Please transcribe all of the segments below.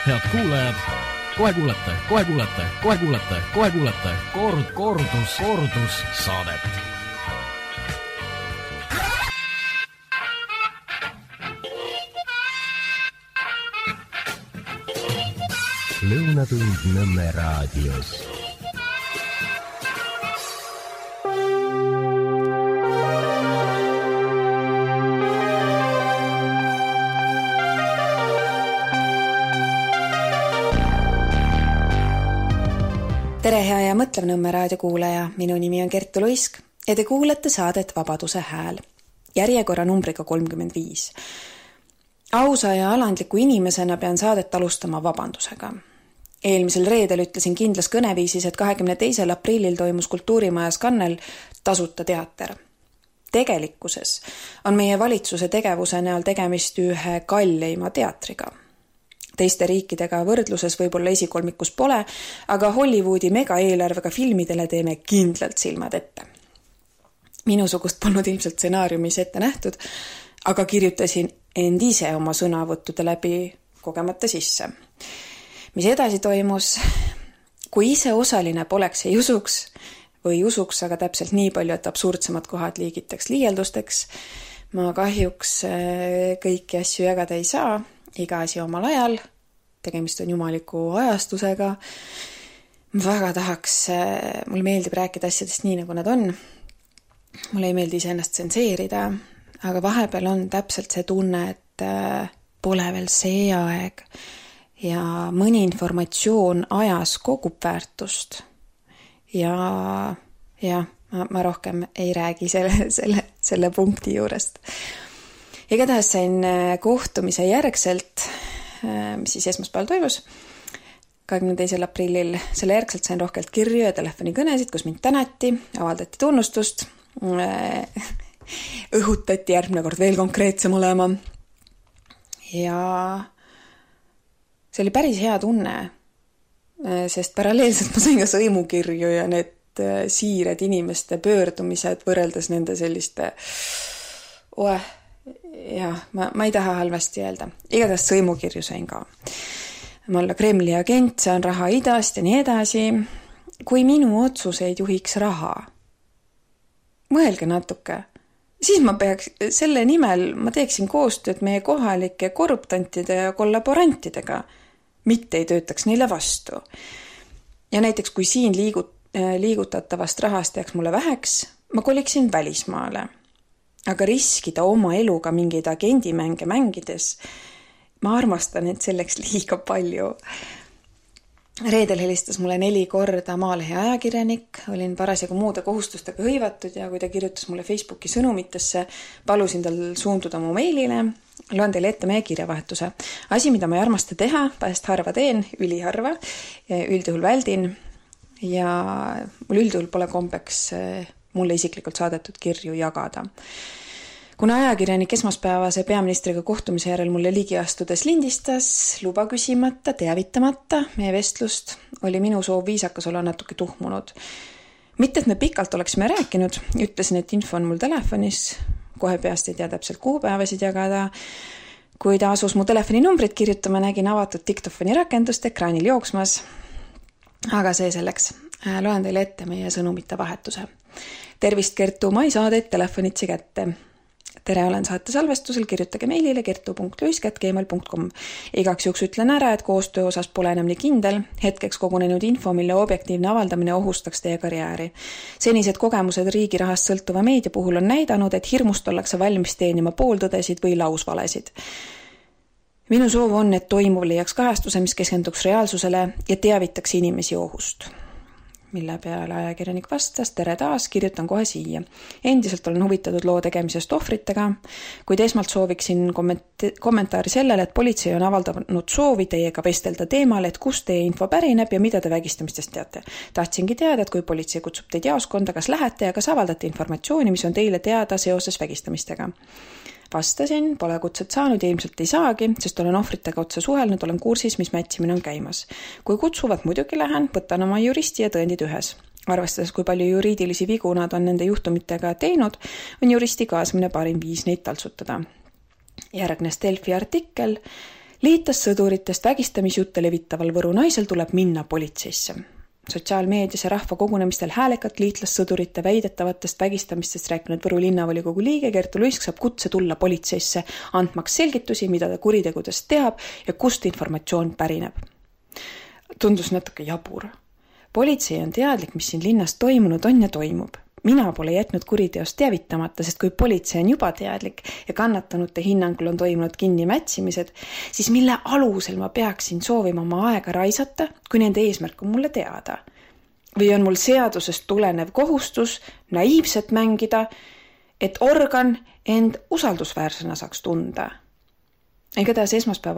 Head kuulajad, kohe kuulete kordus saadet. Lõunatund Nõmme raadios. Tere hea ja mõtlev Nõmme raadio kuulaja, minu nimi on Kertu Luisk ja te kuulete saadet Vabaduse hääl, järjekorra numbriga 35. Ausa ja alandliku inimesena pean saadet alustama vabandusega. Eelmisel reedel ütlesin kindlas kõneviisis, et 22. aprillil toimus Kultuurimajas Kannel tasuta teater. Tegelikkuses on meie valitsuse tegevuse näol tegemist ühe kalleima teatriga. Teiste riikidega võrdluses võib-olla esikolmikus pole, aga Hollywoodi megaeelarvega filmidele teeme kindlalt silmad ette. Minusugust polnud ilmselt stsenaariumis ette nähtud, aga kirjutasin end ise oma sõnavõttude läbi kogemata sisse. Mis edasi toimus? Kui ise osaline poleks ei usuks, või usuks, aga täpselt nii palju, et absurdsemad kohad liigitaks liialdusteks, ma kahjuks kõiki asju jagada ei saa, iga asi omal ajal, tegemist on jumaliku ajastusega. Ma väga tahaks, mulle meeldib rääkida asjadest nii, nagu nad on. Mulle ei meeldi ennast tsenseerida, aga vahepeal on täpselt see tunne, et pole veel see aeg ja mõni informatsioon ajas kogub väärtust. Ja ma rohkem ei räägi selle punkti juurest. Igatahes sain kohtumise järgselt, mis siis esmaspäeval toimus, 22. aprillil. Selle järgselt sain rohkelt kirju ja telefonikõnesid, kus mind tänati, avaldati tunnustust, õhutati järgmine kord veel konkreetsem olema. Ja see oli päris hea tunne, sest paralleelselt ma sain ka sõimukirju ja need siired inimeste pöördumised võrreldes nende selliste ma ei taha halvasti öelda. Igatahes sõimukirju sain ka. Ma olla Kremli agent, see on raha idast ja nii edasi. Kui minu otsuseid juhiks raha, mõelge natuke, siis ma peaks selle nimel, ma teeksin koostööd meie kohalike korruptantide ja kollaborantidega, mitte ei töötaks neile vastu. Ja näiteks, kui siin liigutatavast rahast jääks mulle väheks, ma koliksin välismaale. Aga riskida oma eluga mingeid agendimänge mängides, ma armastan, et selleks liiga palju. Reedel helistas mulle 4 korda Maalehe ajakirjanik, olin parasjagu muude kohustustega hõivatud ja kui ta kirjutas mulle Facebooki sõnumitesse, palusin tal suunduda mu meilile, loen teile ette meie kirjavahetuse. Asi, mida ma ei armasta teha, vahest harva teen, üliharva, üldjuhul väldin ja mul üldjuhul pole kombeks mulle isiklikult saadetud kirju jagada. Kuna ajakirjanik esmaspäevase peaministriga kohtumise järel mulle ligi astudes lindistas, luba küsimata, teavitamata meie vestlust, oli minu soov viisakas olla natuke tuhmunud. Mitte, et me pikalt oleksime rääkinud, ütlesin, et info on mul telefonis, kohe peast ei tea täpselt kuupäevasid jagada. Kui ta asus mu telefoninumbrit kirjutama, nägin avatud diktofoni rakendust ekraanil jooksmas. Aga see selleks. Loen teile ette meie sõnumite vahetuse. Tervist, Kertu, ma ei saa teid telefonitsi kätte. Tere, olen saate salvestusel, kirjutage meilile kertu.luisk@gmail.com. Igaks juhuks ütlen ära, et koostöö osas pole enam nii kindel. Hetkeks kogunenud info, mille objektiivne avaldamine ohustaks teie karjääri. Senised kogemused riigi rahast sõltuva meedia puhul on näidanud, et hirmust ollakse valmis teenima pooltõdesid või lausvalesid. Minu soov on, et toimuv leiaks kajastuse, mis keskenduks reaalsusele ja teavitaks inimesi ohust. Mille peale ajakirjanik vastas, tere taas, kirjutan kohe siia. Endiselt olen huvitatud loo tegemisest ohvritega, kuid esmalt sooviksin kommentaari sellele, et politsei on avaldanud soovi teiega vestelda teemal, et kust teie info pärineb ja mida te vägistamistest teate. Tahtsingi teada, et kui politsei kutsub teid jaoskonda, kas lähete ja kas avaldate informatsiooni, mis on teile teada seoses vägistamistega. Vastasin, pole kutset saanud ja ilmselt ei saagi, sest olen ohvritega otse suhelnud, olen kursis, mis mätsimine on käimas. Kui kutsuvad, muidugi lähen, võtan oma juristi ja tõendid ühes. Arvestades, kui palju juriidilisi vigu nad on nende juhtumitega teinud, on juristi kaasamine parim viis neid taltsutada. Järgnes Delfi artikkel Liitlassõduritest vägistamisjutte levitaval Võru naisel tuleb minna politseisse. Sotsiaalmeedias ja rahvakogunemistel häälekalt liitlassõdurite väidetavatest vägistamistest rääkinud Võru linnavolikogu liige Kertu Luisk saab kutse tulla politseisse, andmaks selgitusi, mida ta kuritegudest teab ja kust informatsioon pärineb. Tundus natuke jabur. Politsei on teadlik, mis siin linnas toimunud on ja toimub. Mina pole jätnud kuriteost teavitamata, sest kui politsei on juba teadlik ja kannatanute hinnangul on toimunud kinnimätsimised, siis mille alusel ma peaksin soovima oma aega raisata, kui nende eesmärk on mulle teada? Või on mul seadusest tulenev kohustus naiivset mängida, et organ end usaldusväärsena saaks tunda? Igatahes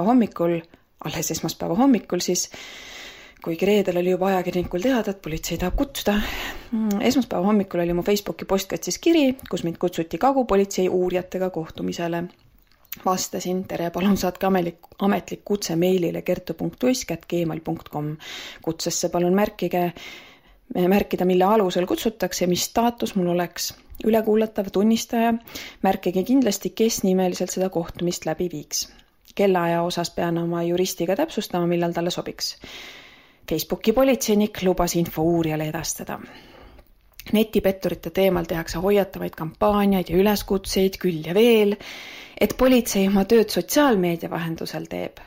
alles esmaspäeva hommikul siis, kuigi reedel oli juba ajakirjanikul teada, et politsei tahab kutsuda. Esmaspäeva hommikul oli mu Facebooki postkatsis kiri, kus mind kutsuti Kagu-politsei uurijatega kohtumisele. Vastasin, tere, palun saatke ametlik kutse meilile kertu.uisk@gmail.com. Kutsesse palun märkida, mille alusel kutsutakse, mis staatus mul oleks. Ülekuulatav tunnistaja, märkige kindlasti, kes nimeliselt seda kohtumist läbi viiks. Kellaaja osas pean oma juristiga täpsustama, millal talle sobiks. Facebooki politseinik lubas info uurijale edastada. Netipetturite teemal tehakse hoiatavaid kampaaniaid ja üleskutseid küll ja veel, et politsei oma tööd sotsiaalmeedia vahendusel teeb.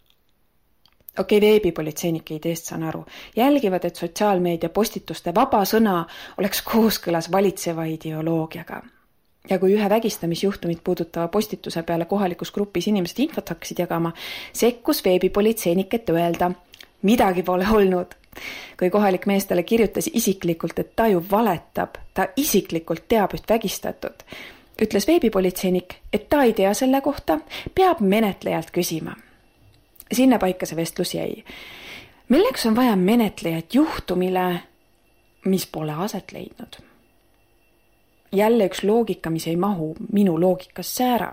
Veebipolitseinike ideest saan aru. Jälgivad, et sotsiaalmeedia postituste vaba sõna oleks kooskõlas valitseva ideoloogiaga. Ja kui ühe vägistamisjuhtumit puudutava postituse peale kohalikus grupis inimesed infot hakkasid jagama, sekkus veebipolitseinik, et öelda, midagi pole olnud. Kui kohalik mees talle kirjutas isiklikult, et ta ju valetab, ta isiklikult teab üht vägistatud, ütles veebipolitseinik, et ta ei tea selle kohta, peab menetlejalt küsima. Sinna paika see vestlus jäi. Milleks on vaja menetlejat juhtumile, mis pole aset leidnud? Jälle üks loogika, mis ei mahu minu loogikasse ära.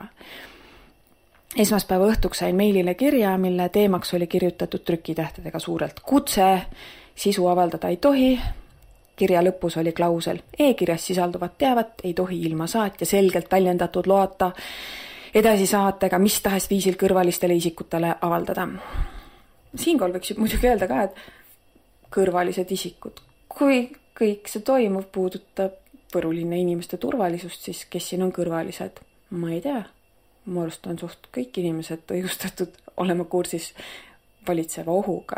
Esmaspäeva õhtuks sain meilile kirja, mille teemaks oli kirjutatud trükitähtedega suurelt kutse, sisu avaldada ei tohi. Kirja lõpus oli klausel, e-kirjas sisalduvat teavat ei tohi ilma saatja selgelt väljendatud loata edasi saatega mis tahes viisil kõrvalistele isikutele avaldada. Siinkohal võiks muidugi öelda ka, et kõrvalised isikud, kui kõik see toimub, puudutab Võru linna inimeste turvalisust, siis kes siin on kõrvalised? Ma ei tea. Mu arust on suht kõik inimesed õigustatud olema kursis valitseva ohuga.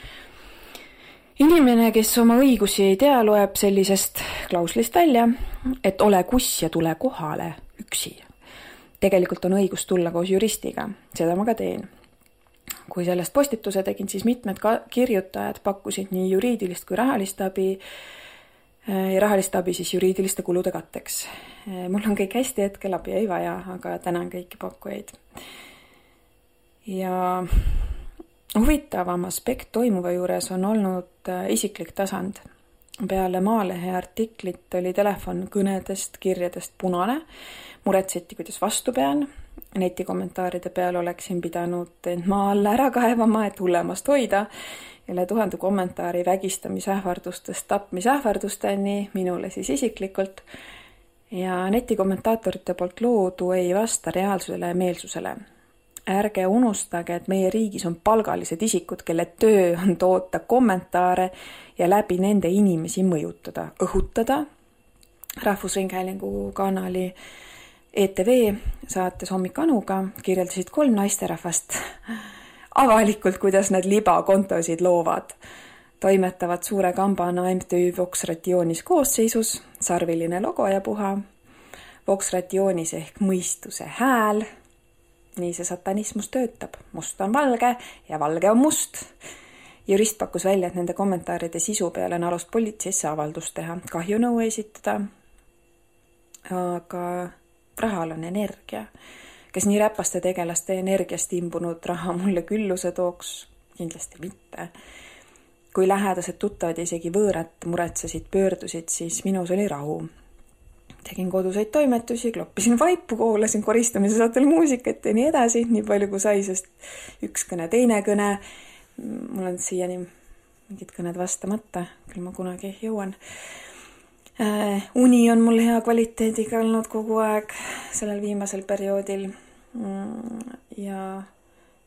Inimene, kes oma õigusi ei tea, loeb sellisest klauslist välja, et ole kuss ja tule kohale üksi. Tegelikult on õigus tulla koos juristiga, seda ma ka teen. Kui sellest postituse tegin, siis mitmed kirjutajad pakkusid nii juriidilist kui rahalist abi ja rahalist abi siis juriidiliste kulude katteks. Mul on kõik hästi, hetkel abi ei vaja, aga tänan kõiki pakkujaid. Ja huvitavam aspekt toimuva juures on olnud isiklik tasand. Peale Maalehe artiklit oli telefon kõnedest, kirjadest punane. Muretseti, kuidas vastu pean. Netikommentaaride peal oleksin pidanud end maa alla ära kaevama, et hullemast hoida. Üle 1000 kommentaari vägistamisähvardustest tapmisähvardusteni, minule siis isiklikult. Ja netikommentaatorite poolt loodu ei vasta reaalsusele ja meelsusele. Ärge unustage, et meie riigis on palgalised isikud, kelle töö on toota kommentaare ja läbi nende inimesi mõjutada, õhutada. Rahvusringhäälingu kanali ETV saates Hommik Anuga kirjeldasid 3 naisterahvast avalikult, kuidas nad libakontosid loovad. Toimetavad suure kambana MTÜ Vox Rationis koosseisus, sarviline logo ja puha. Vox Rationis ehk mõistuse hääl. Nii see satanismus töötab. Must on valge ja valge on must. Jurist pakkus välja, et nende kommentaaride sisu peale on alust politseisse avaldust teha. Kahju nõu esitada. Aga rahal on energia. Kes nii räpaste tegelaste energiast imbunud raha mulle külluse tooks? Kindlasti mitte. Kui lähedased tuttavad ja isegi võõrad muretsesid, pöördusid, siis minus oli rahu. Tegin koduseid toimetusi, kloppisin vaipu, kuulasin koristamise saatel muusikat ja nii edasi, nii palju kui sai, sest üks kõne, teine kõne. Mul on siiani mingid kõned vastamata, küll ma kunagi jõuan. Uni on mul hea kvaliteediga olnud kogu aeg sellel viimasel perioodil ja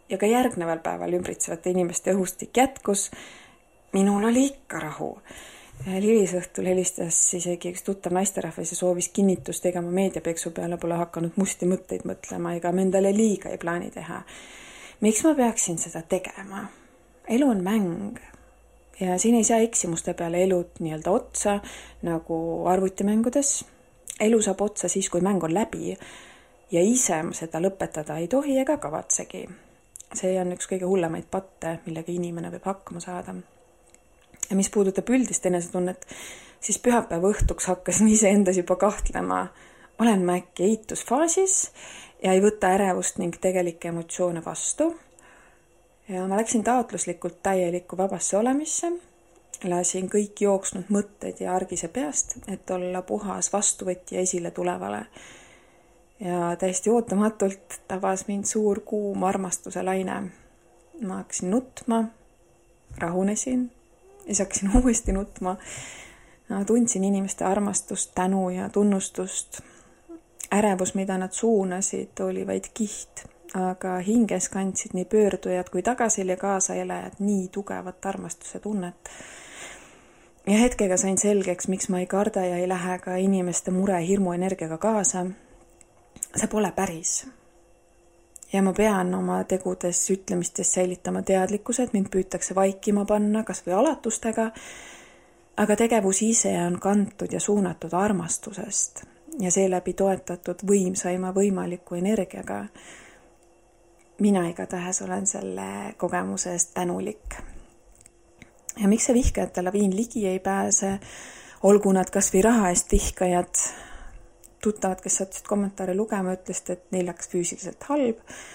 ja ka järgneval päeval ümbritsevate inimeste õhustik jätkus, minul oli ikka rahu. Lilisõhtul helistas isegi üks tuttav naisterahvas ja soovis kinnitust, ega ma meediapeksu peale pole hakanud musti mõtteid mõtlema, ega ma endale liiga ei plaani teha. Miks ma peaksin seda tegema? Elu on mäng ja siin ei saa eksimuste peale elud nii-öelda otsa, nagu arvutimängudes. Elu saab otsa siis, kui mäng on läbi ja ise seda lõpetada ei tohi ega kavatsegi. See on üks kõige hullemaid patte, millega inimene võib hakkama saada. Ja mis puudutab üldist enesetunnet, siis pühapäeva õhtuks hakkasin ise endas juba kahtlema. Olen ma äkki eitusfaasis ja ei võta ärevust ning tegelikke emotsioone vastu. Ja ma läksin taotluslikult täielikku vabasse olemisse. Lasin kõik jooksnud mõtted ja argise peast, et olla puhas vastuvõtja esile tulevale. Ja täiesti ootamatult tabas mind suur kuum armastuse laine. Ma hakkasin nutma, rahunesin. Ja siis hakkasin uuesti nutma. Tundsin inimeste armastust, tänu ja tunnustust. Ärevus, mida nad suunasid, oli vaid kiht, aga hinges kandsid nii pöördujad kui tagasil ja kaasaelajad nii tugevat armastuse tunnet. Ja hetkega sain selgeks, miks ma ei karda ja ei lähe ka inimeste mure hirmu energiaga kaasa. See pole päris. Ja ma pean oma tegudes ütlemistes säilitama teadlikkused, mind püütakse vaikima panna, kas või alatustega, aga tegevus ise on kantud ja suunatud armastusest ja seeläbi toetatud võimsaima võimaliku energiaga. Mina igatahes olen selle kogemuse eest tänulik. Ja miks see vihkajate laviin ligi ei pääse, olgu nad kas või raha eest vihkajad, tuttavad, kes sattusid kommentaare lugema, ütlesid, et neil läks füüsiliselt halb.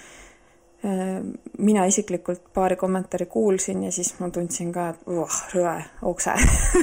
Mina isiklikult paari kommentaari kuulsin ja siis ma tundsin ka, et rõve, okse.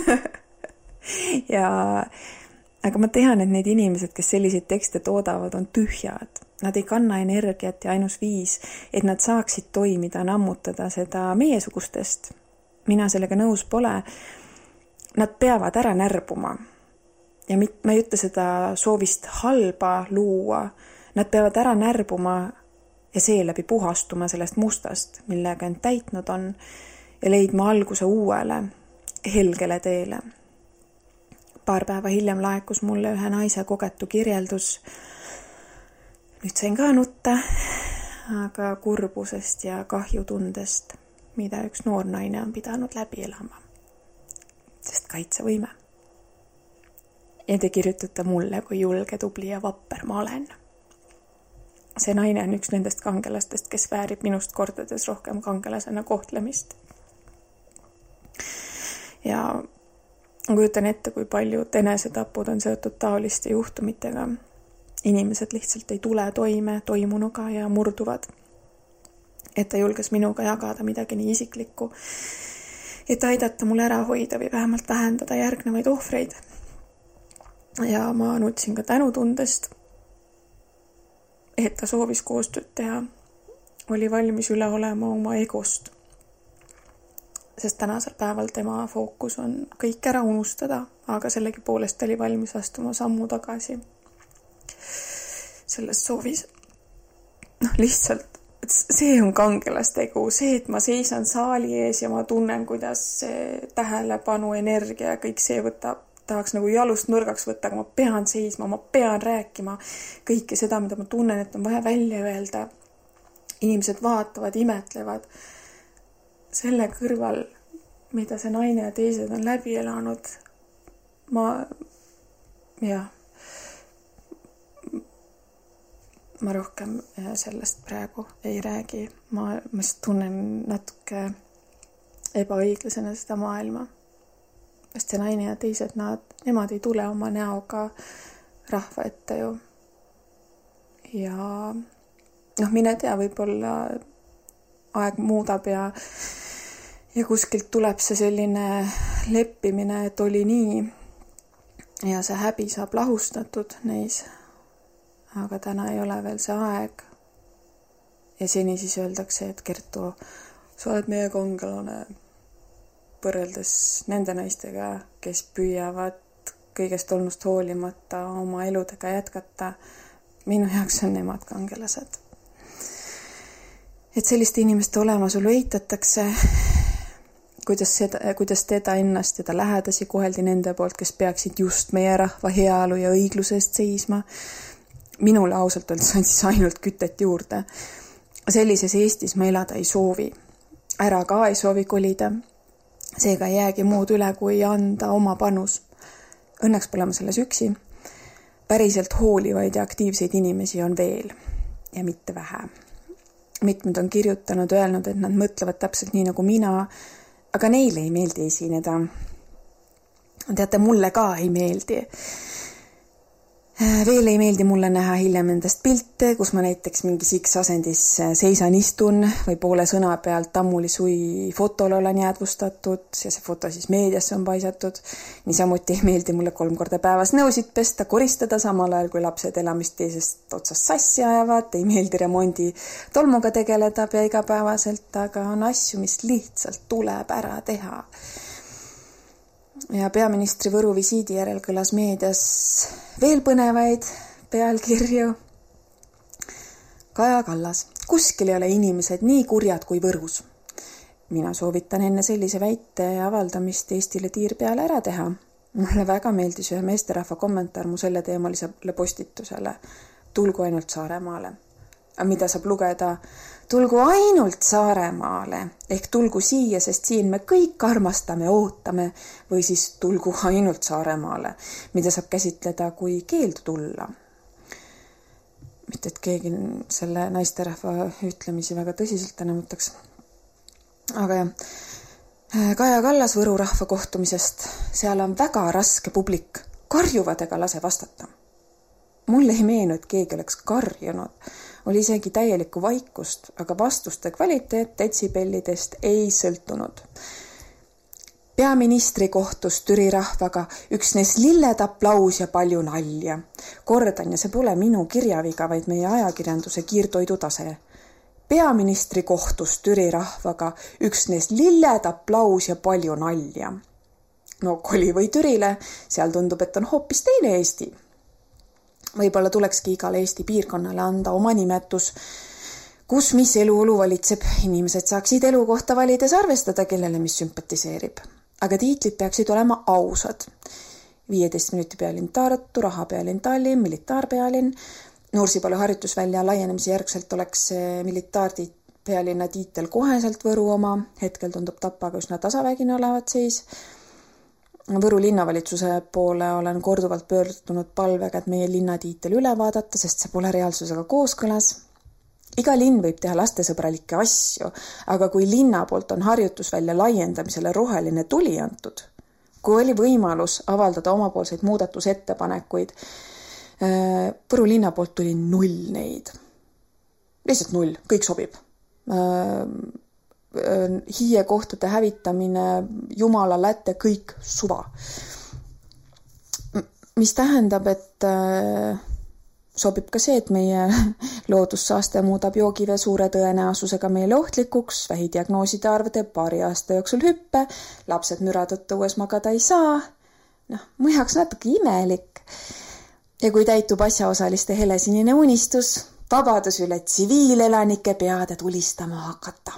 Aga ma tean, et need inimesed, kes selliseid tekste toodavad, on tühjad. Nad ei kanna energiat ja ainus viis, et nad saaksid toimida, nammutada seda meiesugustest. Mina sellega nõus pole. Nad peavad ära närbuma. Ja ma ei ütle seda soovist halba luua. Nad peavad ära närbuma ja seeläbi puhastuma sellest mustast, millega end täitnud on ja leidma alguse uuele, helgele teele. Paar päeva hiljem laekus mulle ühe naise kogetu kirjeldus. Nüüd sain ka nutta, aga kurbusest ja kahjutundest, mida üks noor naine on pidanud läbi elama. Sest kaitsevõime. Ja te kirjutate mulle, kui julge, tubli ja vapper ma olen. See naine on üks nendest kangelastest, kes väärib minust kordades rohkem kangelasena kohtlemist. Ja kujutan ette, kui paljud enesetapud on seotud taoliste juhtumitega. Inimesed lihtsalt ei tule toime toimunuga ja murduvad. Et ta julges minuga jagada midagi nii isiklikku, et aidata mul ära hoida või vähemalt vähendada järgnevaid ohvreid. Ja ma nutsin ka tänutundest, et ta soovis koostööd teha, oli valmis üle olema oma egost. Sest tänasel päeval tema fookus on kõik ära unustada, aga sellegipoolest oli valmis astuma sammu tagasi. Selles soovis, lihtsalt, see on kangelastegu, see, et ma seisan saali ees ja ma tunnen, kuidas see tähelepanu, energia ja kõik see tahaks nagu jalust nõrgaks võtta, aga ma pean seisma, ma pean rääkima kõike seda, mida ma tunnen, et on vaja välja öelda. Inimesed vaatavad, imetlevad selle kõrval, mida see naine ja teised on läbi elanud. Ma rohkem sellest praegu ei räägi. Ma tunnen natuke ebaõiglasena seda maailma. Sest see naine ja teised, nemad ei tule oma näoga rahva ette ju. Ja mine tea, võib-olla aeg muudab ja kuskilt tuleb see selline leppimine, et oli nii ja see häbi saab lahustatud neis. Aga täna ei ole veel see aeg. Ja seni siis öeldakse, et Kertu, sa oled meie kangelane võrreldes nende naistega, kes püüavad kõigest olnust hoolimata oma eludega jätkata. Minu jaoks on nemad kangelased. et selliste inimeste olemasolu eitatakse, kuidas teda ennast ja ta lähedasi koheldi nende poolt, kes peaksid just meie rahva heaolu ja õigluse eest seisma. Minule ausalt öeldes on siis ainult kütet juurde. Sellises Eestis ma elada ei soovi. Ära ka ei soovi kolida. Seega ei jäägi muud üle, kui anda oma panus. Õnneks pole ma selles üksi. Päriselt hoolivaid ja aktiivseid inimesi on veel ja mitte vähe. Mitmed on kirjutanud, öelnud, et nad mõtlevad täpselt nii nagu mina, aga neile ei meeldi esineda. Teate, mulle ka ei meeldi. Veel ei meeldi mulle näha hiljem endast pilte, kus ma näiteks mingi siks asendis seisan, istun või poole sõna pealt tammuli sui fotole olen jäädvustatud ja see foto siis meediasse on paisatud. Niisamuti ei meeldi mulle 3 korda päevas nõusid pesta, koristada samal ajal, kui lapsed elamist teisest otsast sassi ajavad. Ei meeldi remondi tolmuga tegeleda pea igapäevaselt, aga on asju, mis lihtsalt tuleb ära teha. Ja peaministri Võru visiidi järel kõlas meedias veel põnevaid pealkirju. Kaja Kallas. Kuskil ei ole inimesed nii kurjad kui Võrus. Mina soovitan enne sellise väite avaldamist Eestile tiir peale ära teha. Mulle väga meeldis ühe meesterahva kommentaar mu selle teemalisele postitusele. Tulgu ainult Saaremaale. Mida saab lugeda? Tulgu ainult Saaremaale, ehk tulgu siia, sest siin me kõik armastame, ootame, või siis tulgu ainult Saaremaale, mida saab käsitleda kui keeldu tulla. Mitte, et keegi selle naisterahva ütlemisi väga tõsiselt enam võtaks. Aga jah, Kaja Kallas Võru rahva kohtumisest, seal on väga raske publik, karjuvad ega lase vastata. Mulle ei meenu, et keegi oleks karjunud. Oli isegi täielikku vaikust, aga vastuste kvaliteet detsibellidest ei sõltunud. Peaministri kohtus Türi rahvaga üksnes lilled aplaus ja palju nalja. Kordan, ja see pole minu kirjaviga, vaid meie ajakirjanduse kiirtoidu tase. Peaministri kohtus Türi rahvaga üksnes lilled aplaus ja palju nalja. No koli või Türile, seal tundub, et on hoopis teine Eesti. Võib-olla tulekski igale Eesti piirkonnale anda oma nimetus, kus mis eluolu valitseb. Inimesed saaksid elukohta valides arvestada, kellele mis sümpatiseerib. Aga tiitlid peaksid olema ausad. 15 minuti pealinn Tartu, raha pealinn Tallinn, militaarpealinn. Nursipalu harjutusvälja laienemise järgselt oleks militaarpealinna tiitel koheselt Võru oma. Hetkel tundub Tapaga üsna tasavägine olevat seis. Võru linnavalitsuse poole olen korduvalt pöördunud palvega, et meie linnatiitel üle vaadata, sest see pole reaalsusega kooskõlas. Iga linn võib teha lastesõbralikke asju, aga kui linna poolt on harjutusvälja laiendamisele roheline tuli antud, kui oli võimalus avaldada omapoolseid muudatusettepanekuid, Võru linna poolt tuli 0 neid. Lihtsalt 0, kõik sobib. Hiie kohtade hävitamine, jumala lätte, kõik suva. Mis tähendab, et sobib ka see, et meie loodussaaste muudab joogivee suure tõenäosusega meile ohtlikuks, vähidiagnooside arv teeb 2 aasta jooksul hüppe, lapsed müra tõttu õues magada ei saa. Mõjaks natuke imelik. Ja kui täitub asjaosaliste helesinine unistus, vabadus üle tsiviilelanike peade tulistama hakata.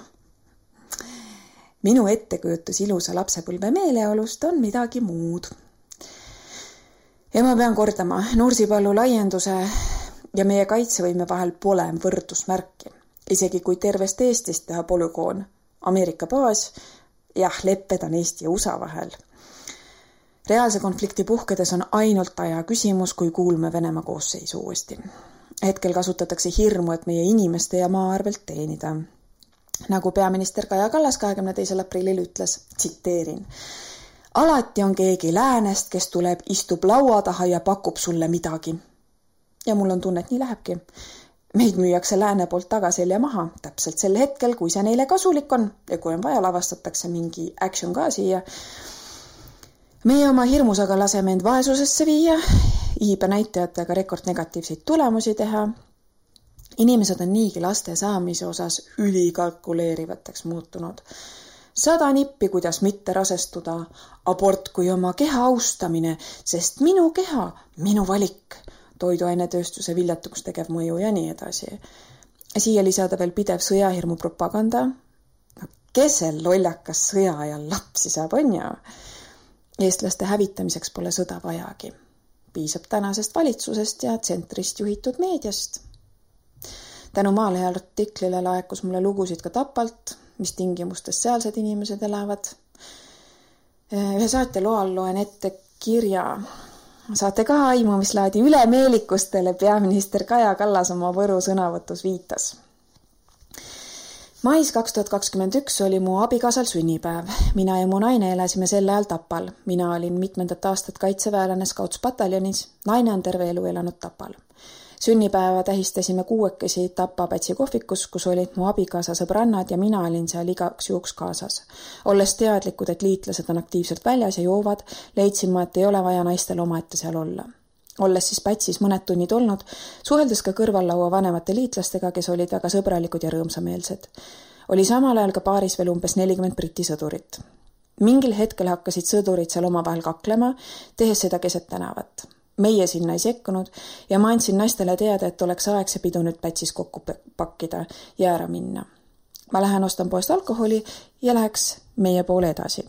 Minu ettekujutus ilusa lapsepõlve meeleolust on midagi muud. Ja ma pean kordama, Nursipalu laienduse ja meie kaitsevõime vahel pole võrdusmärki. Isegi kui tervest Eestist teha polügoon, Ameerika baas, jah, lepped on Eesti ja USA vahel. Reaalse konflikti puhkedes on ainult aja küsimus, kui kuulme Venemaa koosseisu uuesti. Hetkel kasutatakse hirmu, et meie inimeste ja maa arvelt teenida. Nagu peaminister Kaja Kallas 22. aprillil ütles, tsiteerin: alati on keegi läänest, kes tuleb, istub laua taha ja pakub sulle midagi. Ja mul on tunne, et nii lähebki. Meid müüakse lääne poolt tagaselja maha, täpselt sel hetkel, kui see neile kasulik on ja kui on vaja, lavastatakse mingi action ka siia. Meie oma hirmus aga laseme end vaesusesse viia, iibe näitajatega rekordnegatiivseid tulemusi teha. Inimesed on niigi laste saamise osas ülikalkuleerivateks muutunud. 100 nippi, kuidas mitte rasestuda, abort kui oma keha austamine, sest minu keha, minu valik, toiduainetööstuse viljatuks tegev mõju ja nii edasi. Siia lisada veel pidev sõjahirmu propaganda. Kes see lollakas sõja ajal lapsi saab, on ju? Eestlaste hävitamiseks pole sõda vajagi. Piisab tänasest valitsusest ja tsentrist juhitud meediast. Tänu Maalehe artiklile laekus mulle lugusid ka Tapalt, mis tingimustes sealsed inimesed elavad. Ühe saate loal loen ette kirja. Saate ka aimu, mis laadi ülemeelikustele peaminister Kaja Kallas oma Võru sõnavõtus viitas. Mais 2021 oli mu abikaasal sünnipäev. Mina ja mu naine elasime sel ajal Tapal. Mina olin mitmendat aastat kaitseväelane Scouts-pataljonis. Naine on terve elu elanud Tapal. Sünnipäeva tähistasime 6 Tapa Pätsi kohvikus, kus olid mu abikaasa sõbrannad ja mina olin seal igaks juhuks kaasas. Olles teadlikud, et liitlased on aktiivselt väljas ja joovad, leidsin ma, et ei ole vaja naistel omaette seal olla. Olles siis Pätsis mõned tunnid olnud, suheldes ka kõrvallaua vanemate liitlastega, kes olid väga sõbralikud ja rõõmsameelsed. Oli samal ajal ka paaris veel umbes 40 Briti sõdurit. Mingil hetkel hakkasid sõdurid seal omavahel kaklema, tehes seda keset tänavat. Meie sinna ei sekkunud ja ma andsin naistele teada, et oleks aeg see pidu nüüd Pätsis kokku pakkida ja ära minna. Ma lähen ostan poest alkoholi ja läheks meie poole edasi.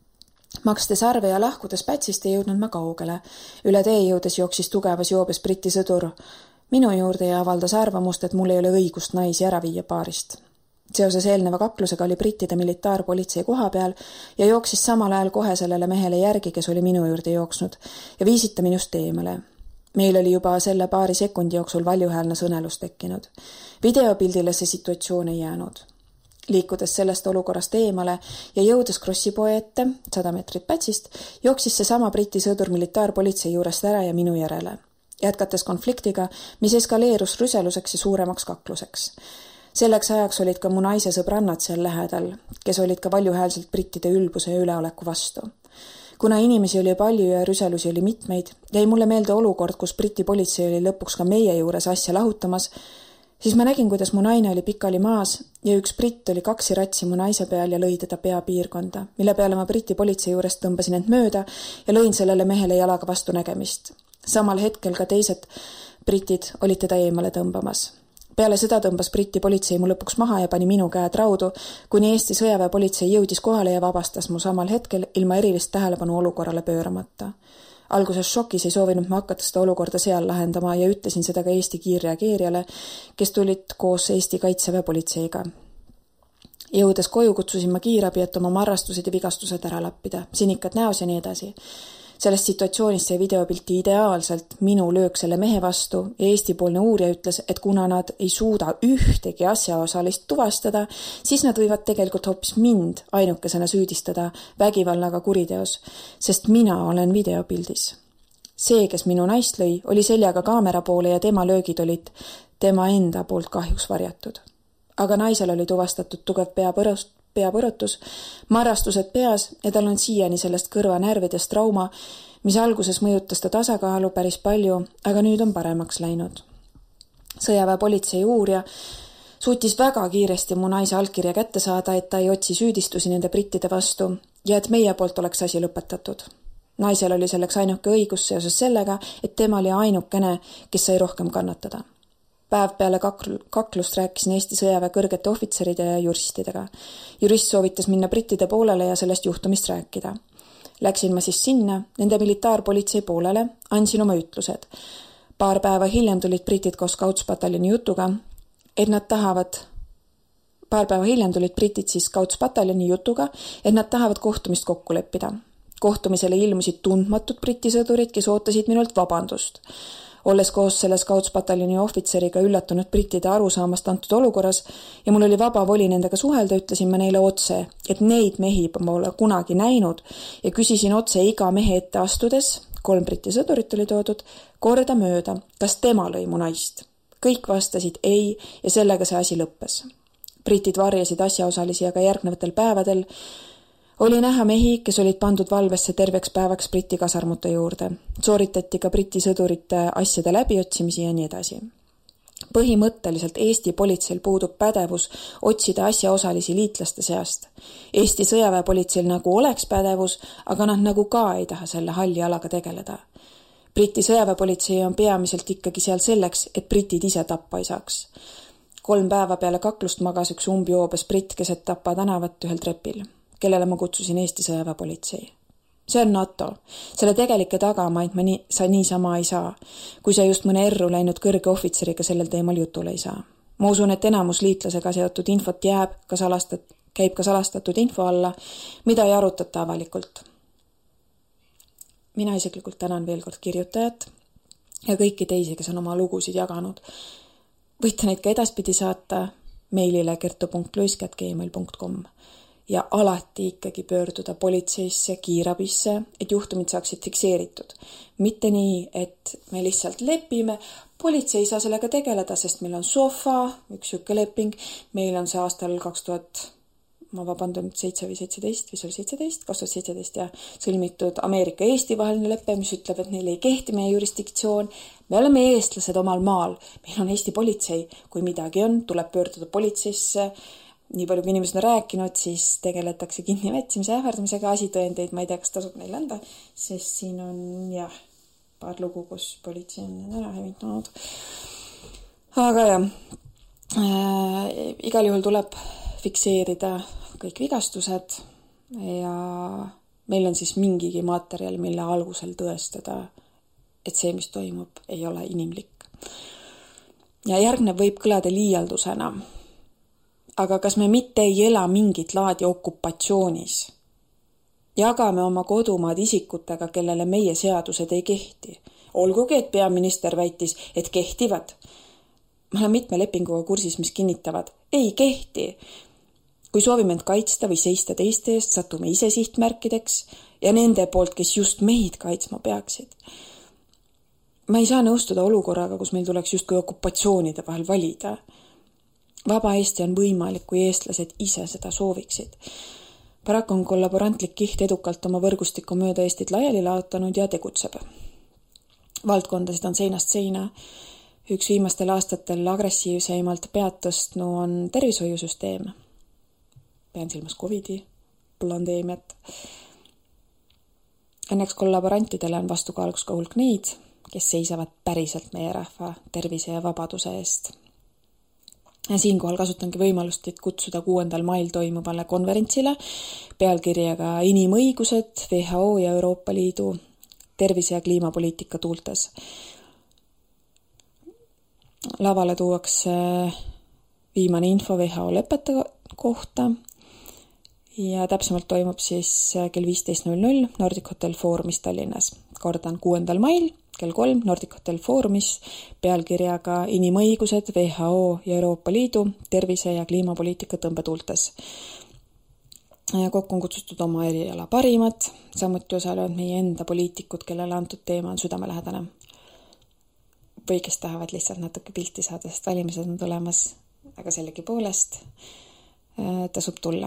Makstes arve ja lahkudes Pätsist ei jõudnud ma kaugele. Üle tee jõudes jooksis tugevas joobes Briti sõdur minu juurde ja avaldas arvamust, et mul ei ole õigust naisi ära viia paarist. Seoses eelneva kaklusega oli brittide militaarpolitsei koha peal ja jooksis samal ajal kohe sellele mehele järgi, kes oli minu juurde jooksnud ja viisita minust eemale. Meil oli juba selle paari sekundi jooksul valjuhäälne sõnelus tekkinud. Videopildile see situatsioon ei jäänud. Liikudes sellest olukorrast eemale ja jõudes Krossipoe ette, 100 meetrit Pätsist, jooksis see sama Briti sõdur militaarpolitsei juurest ära ja minu järele. Jätkates konfliktiga, mis eskaleerus rüseluseks ja suuremaks kakluseks. Selleks ajaks olid ka mu naise sõbrannad seal lähedal, kes olid ka valjuhäälselt brittide ülbuse ja üleoleku vastu. Kuna inimesi oli palju ja rüselusi oli mitmeid, jäi mulle meelde olukord, kus Briti politsei oli lõpuks ka meie juures asja lahutamas, siis ma nägin, kuidas mu naine oli pikali maas ja üks britt oli 2 ratsi mu naise peal ja lõi teda peapiirkonda, mille peale ma Briti politsei juurest tõmbasin end mööda ja lõin sellele mehele jalaga vastu nägemist. Samal hetkel ka teised britid olid teda eemale tõmbamas. Peale seda tõmbas Briti politsei mu lõpuks maha ja pani minu käed raudu, kuni Eesti sõjaväepolitsei jõudis kohale ja vabastas mu samal hetkel ilma erilist tähelepanu olukorrale pööramata. Alguses šokis ei soovinud ma hakata seda olukorda seal lahendama ja ütlesin seda ka Eesti kiirreageerijale, kes tulid koos Eesti kaitseväepolitseiga. Jõudes koju kutsusin ma kiirabi, et oma marrastused ja vigastused ära lappida, sinikad näos ja nii edasi. Sellest situatsioonist sai videopilti ideaalselt minu löök selle mehe vastu ja Eesti-poolne uurija ütles, et kuna nad ei suuda ühtegi asjaosalist tuvastada, siis nad võivad tegelikult hoopis mind ainukesena süüdistada vägivallaga kuriteos, sest mina olen videopildis. See, kes minu naist lõi, oli seljaga kaamera poole ja tema löögid olid tema enda poolt kahjuks varjatud. Aga naisel oli tuvastatud tugev peapõrutus, marrastused peas ja tal on siiani sellest kõrvanärvidest trauma, mis alguses mõjutas ta tasakaalu päris palju, aga nüüd on paremaks läinud. Sõjaväepolitsei uurija suutis väga kiiresti mu naise allkirja kätte saada, et ta ei otsi süüdistusi nende brittide vastu ja et meie poolt oleks asi lõpetatud. Naisel oli selleks ainuke õigus seoses sellega, et tema oli ainukene, kes sai rohkem kannatada. Päev peale kaklust rääkisin Eesti sõjaväe kõrgete ohvitseride ja juristidega. Jurist soovitas minna brittide poolele ja sellest juhtumist rääkida. Läksin ma siis sinna, nende militaarpolitsei poolele, andsin oma ütlused. Paar päeva hiljem tulid britid koos Scouts-pataljoni jutuga, et nad tahavad kohtumist kokku leppida. Kohtumisele ilmusid tundmatud briti sõdurid, kes ootasid minult vabandust. Olles koos selle Scouts-pataljoni ohvitseriga üllatunud brittide arusaamast antud olukorras ja mul oli vaba voli nendega suhelda, ütlesin ma neile otse, et neid mehi pole kunagi näinud ja küsisin otse iga mehe ette astudes, 3 briti sõdurit oli toodud, korda mööda, kas tema lõi mu naist. Kõik vastasid ei ja sellega see asi lõppes. Britid varjasid asjaosalisi, aga järgnevatel päevadel oli näha mehi, kes olid pandud valvesse terveks päevaks briti kasarmute juurde. Sooritati ka briti sõdurite asjade läbiotsimisi ja nii edasi. Põhimõtteliselt Eesti politseil puudub pädevus otsida asjaosalisi liitlaste seast. Eesti sõjaväepolitseil nagu oleks pädevus, aga nad nagu ka ei taha selle halli alaga tegeleda. Briti sõjaväepolitsei on peamiselt ikkagi seal selleks, et britid ise tappa ei saaks. 3 päeva peale kaklust magas üks umbjoobes britt keset Tapa tänavat ühel trepil, kellele ma kutsusin Eesti sõjaväepolitsei. See on NATO. Selle tegelikke tagamaid sa niisama ei saa, kui sa just mõne erru läinud kõrge ohvitseriga sellel teemal jutule ei saa. Ma usun, et enamus liitlasega seotud infot käib ka salastatud info alla, mida ei arutata avalikult. Mina isiklikult tänan veel kord kirjutajat ja kõiki teisi, kes on oma lugusid jaganud. Võite neid ka edaspidi saata meilile kertu.luisk@gmail.com ja alati ikkagi pöörduda politseisse, kiirabisse, et juhtumid saaksid fikseeritud. Mitte nii, et me lihtsalt lepime, politsei ei saa sellega tegeleda, sest meil on SOFA, üks siuke leping, meil on see aastal 2017 ja sõlmitud Ameerika-Eesti vaheline lepe, mis ütleb, et neil ei kehti meie jurisdiktsioon. Me oleme eestlased omal maal, meil on Eesti politsei, kui midagi on, tuleb pöörduda politseisse. Nii palju, kui inimesed on rääkinud, siis tegeletakse kinnivetsimise ähvardamisega, asitõendeid, ma ei tea, kas tasub neil anda, sest siin on paar lugu, kus politsei on ära hävitanud. Aga igal juhul tuleb fikseerida kõik vigastused ja meil on siis mingigi materjal, mille algusel tõestada, et see, mis toimub, ei ole inimlik. Ja järgnev võib kõlada liialdusena. Aga kas me mitte ei ela mingit laadi okupatsioonis? Jagame oma kodumaad isikutega, kellele meie seadused ei kehti. Olgugi, et peaminister väitis, et kehtivad. Ma olen mitme lepinguga kursis, mis kinnitavad, ei kehti. Kui soovime end kaitsta või seista teiste eest, satume ise sihtmärkideks ja nende poolt, kes just meid kaitsma peaksid. Ma ei saa nõustuda olukorraga, kus meil tuleks justkui okupatsioonide vahel valida. Vaba Eesti on võimalik, kui eestlased ise seda sooviksid. Paraku on kollaborantlik kiht edukalt oma võrgustiku mööda Eestit laiali laotanud ja tegutseb. Valdkondasid on seinast seina. Üks viimastel aastatel agressiivseimalt pead tõstnu on tervishoiusüsteem. Pean silmas COVID-i pandeemiat. Õnneks kollaborantidele on vastukaaluks ka hulk neid, kes seisavad päriselt meie rahva tervise ja vabaduse eest. Ja siinkohal kasutangi võimalust kutsuda 6. mail toimuvale konverentsile pealkirjaga Inimõigused, WHO ja Euroopa Liidu tervise- ja kliimapoliitika tuultes. Lavale tuuakse viimane info WHO lepete kohta ja täpsemalt toimub siis kell 15.00 Nordic Hotel Foorumis Tallinnas. Kordan 6. mail kell 3 Nordic Hotel Foorumis pealkirjaga Inimõigused, WHO ja Euroopa Liidu tervise- ja kliimapoliitika tõmbetuultes. Kokku on kutsutud oma eriala parimad, samuti osalevad meie enda poliitikud, kellele antud teema on südamelähedane. Või kes tahavad lihtsalt natuke pilti saada, sest valimised on tulemas, aga sellegi poolest tasub tulla.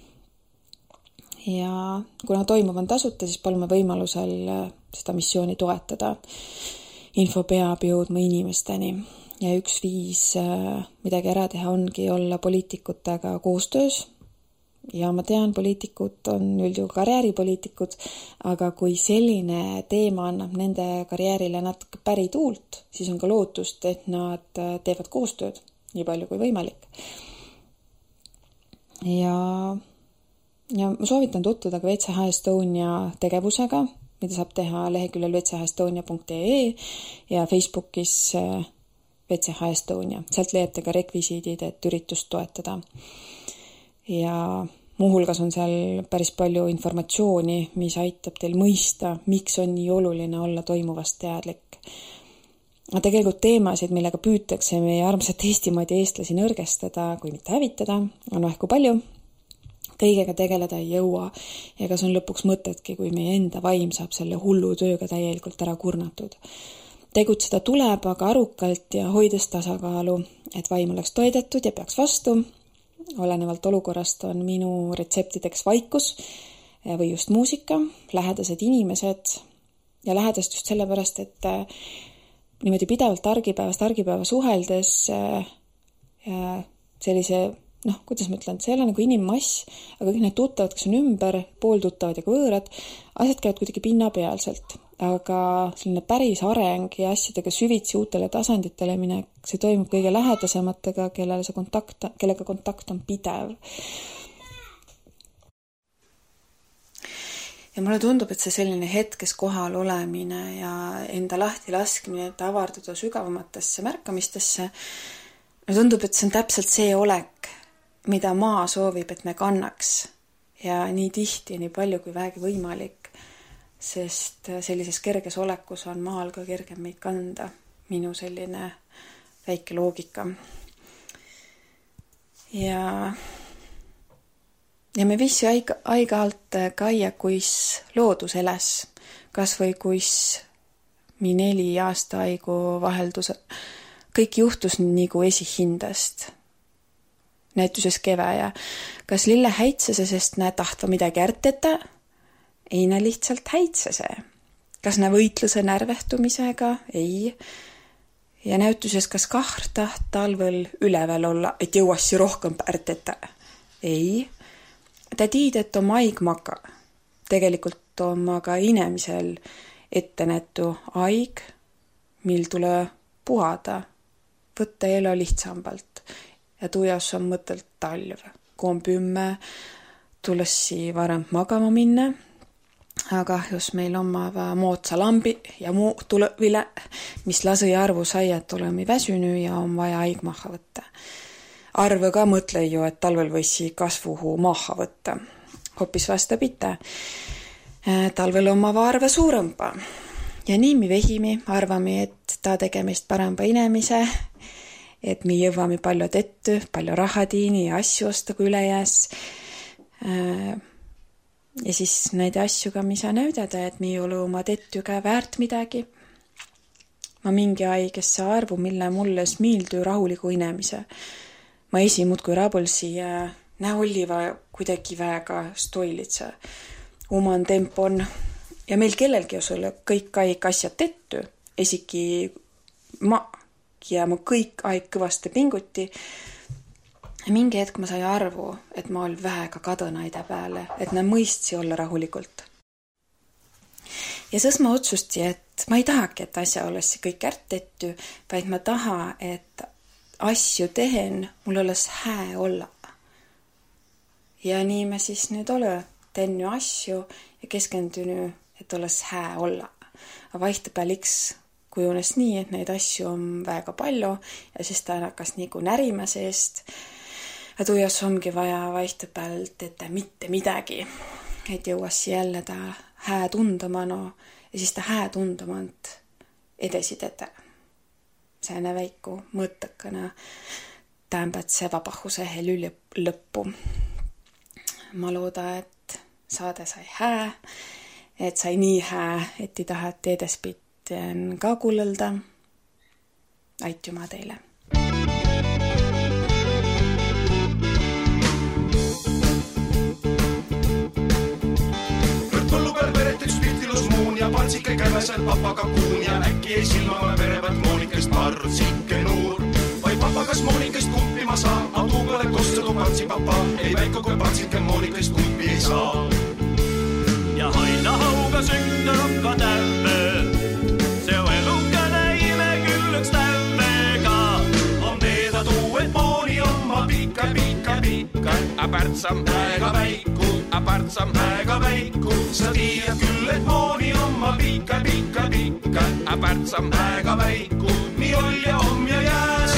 Ja kuna toimuv on tasuta, siis palume võimalusel seda missiooni toetada. Info peab jõudma inimesteni ja üks viis midagi ära teha ongi olla poliitikutega koostöös. Ja ma tean, poliitikud on üldjuhul karjääripoliitikud, aga kui selline teema annab nende karjäärile natuke pärituult, siis on ka lootust, et nad teevad koostööd nii palju kui võimalik. Ja ma soovitan tutvuda ka WCH Estonia tegevusega, mida saab teha leheküljel wchestonia.ee ja Facebookis WCH Estonia. Sealt leiate ka rekvisiidid, et üritust toetada. Ja muuhulgas on seal päris palju informatsiooni, mis aitab teil mõista, miks on nii oluline olla toimuvast teadlik. Tegelikult teemasid, millega püütakse meie armsat Eestimaad ja eestlasi nõrgestada, kui mitte hävitada, on vähku palju. Kõigega tegeleda ei jõua ja kas on lõpuks mõtetki, kui meie enda vaim saab selle hullu tööga täielikult ära kurnatud. Tegutseda tuleb aga arukalt ja hoides tasakaalu, et vaim oleks toidetud ja peaks vastu. Olenevalt olukorrast on minu retseptideks vaikus või just muusika, lähedased inimesed ja lähedast just sellepärast, et niimoodi pidevalt argipäeva suheldes sellise, kuidas ma ütlen, see ei ole nagu inimmass, aga kõik need tuttavad, kes on ümber, pooltuttavad ja ka võõrad, asjad käivad kuidagi pinnapealselt. aga selline päris areng ja asjadega süvitsi uutele tasanditele minek, see toimub kõige lähedasematega, kellega kontakt on pidev. Ja mulle tundub, et see selline hetkes kohal olemine ja enda lahti laskmine, et avarduda sügavamatesse märkamistesse, mulle tundub, et see on täpselt see olek, mida maa soovib, et me kannaks. Ja nii tihti, nii palju kui vähegi võimalik, sest sellises kerges olekus on maal ka kergem meid kanda. Minu selline väike loogika. Ja me vissi aigalt kaia, kuis loodus eles, kas või kuis mi 4 aasta aigu vaheldus. Kõik juhtus nagu esihindast. Näituses keväjä. Kas lille häitsese, sest nä tahtva midagi ärteta? Ei nä lihtsalt häitsese. Kas nä võitluse närvehtumisega? Ei. Ja näituses, kas kahr taht talvel ülevel olla, et jõuassi rohkem ärteta? Ei. Ta tiid, et on aigmaka. Tegelikult on aga inemisel ettenätu aig, mil tule puhada, võtta elu lihtsambalt. Ja tujas on mõtelt talv. Kui on 10, tulessi varem magama minna, aga jos meil omava moodsa lambi ja muu tulevile, mis lasi arvu sai, et oleme väsyny ja on vaja aig maha võtta. Arve ka mõtle ju, et talvel võisi kasvuhu maha võtta. Hoppis vastapite. Talvel omava arve suurempa. Ja nii mi vehimi arvami, et ta tegemist parempa inemise, et mi jõvame palju tettu, palju rahatiini ja asju osta kui üle jääs. Ja siis näide asjuga, mis sa näüdada, et mi ole oma tettuga väärt midagi. Ma mingi aigesse arvu, mille mulle smiildu rahuliku inemise. Ma esimud kui rabulsi ja nä olliva kuidagi väga stoilitsa. Oman tempon ja meil kellelgi jos ole kõik aig asjad tettu, esiki ja ma kõik aeg kõvasti pinguti. Mingi hetk ma sai arvu, et ma ol väga kadõnaide peale, et nä mõistsi olla rahulikult. Ja sõs ma otsusti, et ma ei tahagi, et asja olessi kõik ärtettu, vaid ma taha, et asju tehen mul oles hää olla. Ja nii ma siis nüüd ole tennu asju ja keskendyny, et oles hää olla. A vaihtopeal iks kujunes nii, et neid asju on väga palju ja siis ta hakkas nagu närima seest. Ja tujas ongi vaja vaihtopealt, et mitte midagi, et jõuas jälle ta hää tundumano ja siis ta hää tundumant edesidete. Sääne väiku mõttakana tämbät see vabahuse heli lõppu. Ma looda, et saade sai hää, et sai nii hää, et ei tahate edespit ka kuulelda. Aitüma teile. Kõrtpõllu peal veret üks piltilus muun ja partsike kämesel papaga kuun ja äkki ei silmame verevat moonikest partsike nuur. Vai papagas moonikest kumpi ma saa, a tuugale kostadu partsi papa, ei väiko kui partsike moonikest kumpi ei saa. Ja aina hauga sündanud ka tämme. See on elukene ime küll üks tämmega. On teeda tuu, et mooni on ma pikka. A partsam väga väiku, väga väiku. Sa tiiad küll, et mooni on ma pikka. A partsam väga väiku, nii ol ja om ja jääs.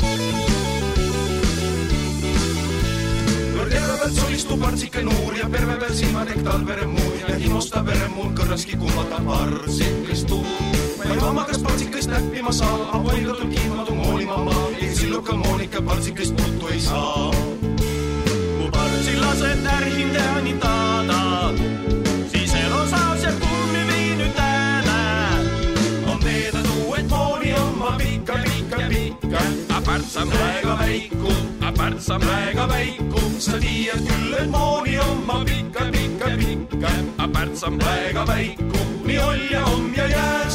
Kõrjärve pealt solistu partsike nuur ja perve peal silmadek talvere muun ja himosta vere muun kõrraski kummata partsikest tuun. Ma ei vama, kas partsikest näppima saa, a poigatul kiimadu mooni mamma, ei sillukal moonika partsikest puutu ei saa. Kui partsilased ärhin teani taada, siis elosaas ja kummi viinu täädä. On teeda tuu, et mooni on ma pikka. A partsam väga väiku, väga väiku. Sa tiiad küll, et mooni on ma pikka. A partsam väga väiku, nii ol ja om ja jääs.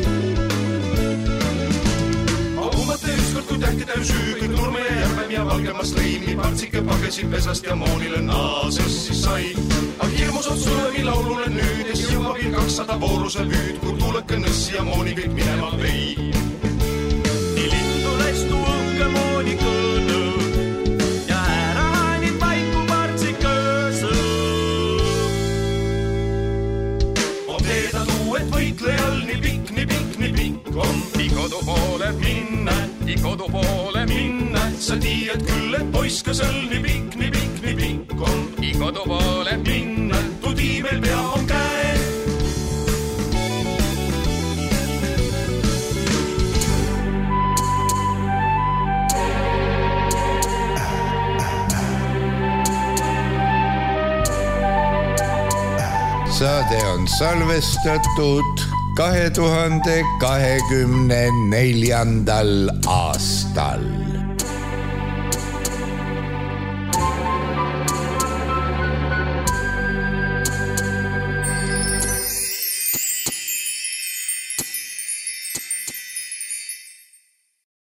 Kui tähti täys süü, kõik nurme ja järvem ja valge temast lõimi, partsike pagesid pesast ja moonile naases siis sai. Aga hirmus on Sulemi laulule nüüd ja siis juba 200 vooruse vüüd, kui tuuleke nõssi ja mooni kõik minema vei. Nii lindu läistu õhke mooni kõõnu ja äärahanid vaiku partsike sõõ. On teeda tuu, et võitlejal nii pikk on. I kodu poole minna, Sa tiiad küll, et poiskasel nii pikk on. I kodu poole minna, tuu tiimel pea on käe. Saade on salvestatud 2024. aastal.